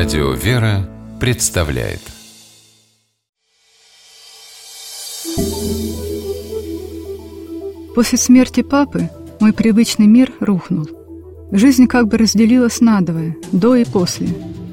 Радио «Вера» представляет. После смерти папы мой привычный мир рухнул. Жизнь как бы разделилась надвое, до и после.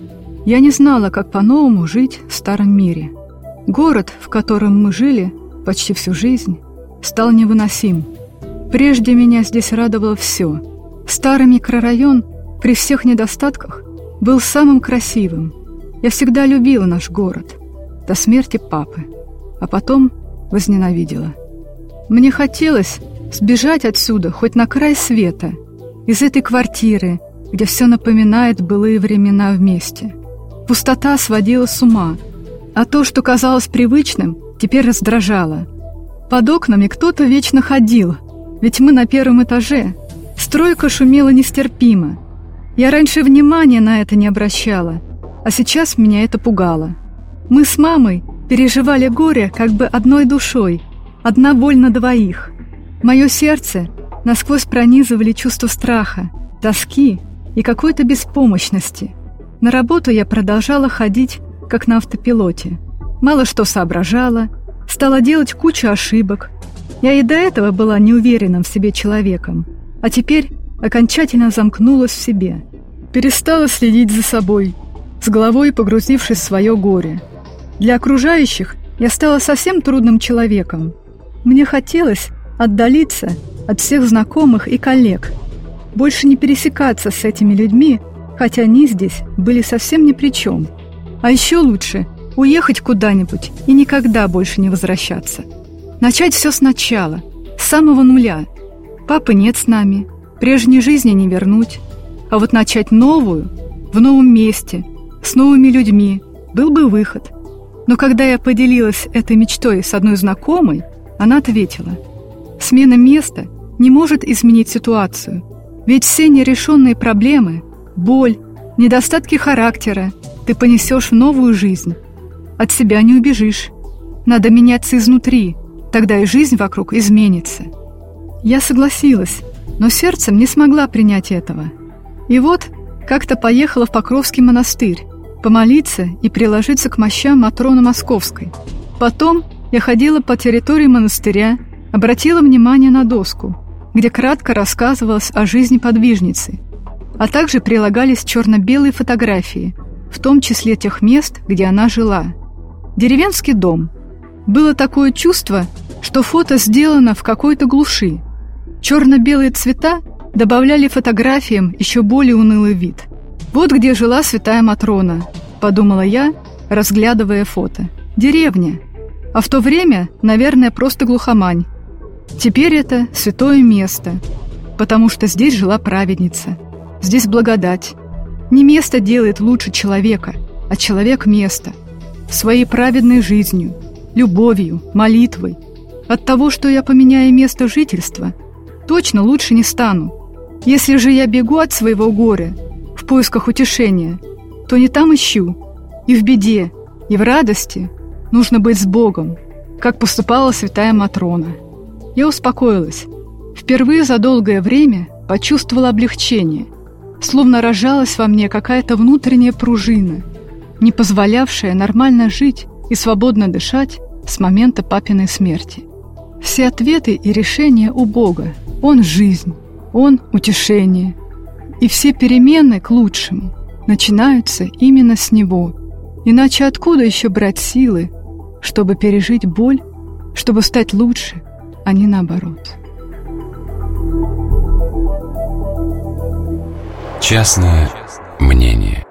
Я не знала, как по-новому жить в старом мире. Город, в котором мы жили почти всю жизнь, стал невыносим. Прежде меня здесь радовало все. Старый микрорайон при всех недостатках был самым красивым. Я всегда любила наш город до смерти папы, а потом возненавидела. Мне хотелось сбежать отсюда хоть на край света, из этой квартиры, где все напоминает былые времена вместе. Пустота сводила с ума, а то, что казалось привычным, теперь раздражало. Под окнами кто-то вечно ходил, ведь мы на первом этаже. Стройка шумела нестерпимо. Я раньше внимания на это не обращала, а сейчас меня это пугало. Мы с мамой переживали горе как бы одной душой, одна боль на двоих. Мое сердце насквозь пронизывали чувство страха, тоски и какой-то беспомощности. На работу я продолжала ходить, как на автопилоте. Мало что соображала, стала делать кучу ошибок. Я и до этого была неуверенным в себе человеком, а теперь окончательно замкнулась в себе. Перестала следить за собой, с головой погрузившись в свое горе. Для окружающих я стала совсем трудным человеком. Мне хотелось отдалиться от всех знакомых и коллег, больше не пересекаться с этими людьми, хотя они здесь были совсем ни при чем. А еще лучше уехать куда-нибудь и никогда больше не возвращаться. Начать все сначала, с самого нуля. Папы нет с нами, прежней жизни не вернуть. А вот начать новую, в новом месте, с новыми людьми, был бы выход. Но когда я поделилась этой мечтой с одной знакомой, она ответила: смена места не может изменить ситуацию, ведь все нерешенные проблемы, боль, недостатки характера ты понесешь в новую жизнь. От себя не убежишь. Надо меняться изнутри, тогда и жизнь вокруг изменится. Я согласилась, но сердцем не смогла принять этого. И вот как-то поехала в Покровский монастырь помолиться и приложиться к мощам Матроны Московской. Потом я ходила по территории монастыря, обратила внимание на доску, где кратко рассказывалось о жизни подвижницы, а также прилагались черно-белые фотографии, в том числе тех мест, где она жила. Деревенский дом. Было такое чувство, что фото сделано в какой-то глуши. Черно-белые цвета добавляли фотографиям еще более унылый вид. «Вот где жила святая Матрона», — подумала я, разглядывая фото. «Деревня. А в то время, наверное, просто глухомань. Теперь это святое место, потому что здесь жила праведница. Здесь благодать. Не место делает лучше человека, а человек место. Своей праведной жизнью, любовью, молитвой. От того, что я поменяю место жительства, точно лучше не стану. Если же я бегу от своего горя в поисках утешения, то не там ищу. И в беде, и в радости нужно быть с Богом, как поступала святая Матрона». Я успокоилась. Впервые за долгое время почувствовала облегчение, словно рожалась во мне какая-то внутренняя пружина, не позволявшая нормально жить и свободно дышать с момента папиной смерти. Все ответы и решения у Бога. Он – жизнь, Он – утешение. И все перемены к лучшему начинаются именно с Него. Иначе откуда еще брать силы, чтобы пережить боль, чтобы стать лучше, а не наоборот? Частное мнение.